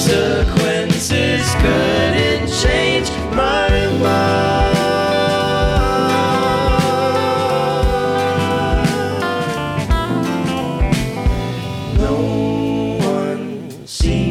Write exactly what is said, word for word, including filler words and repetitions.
consequences couldn't change my mind. No one sees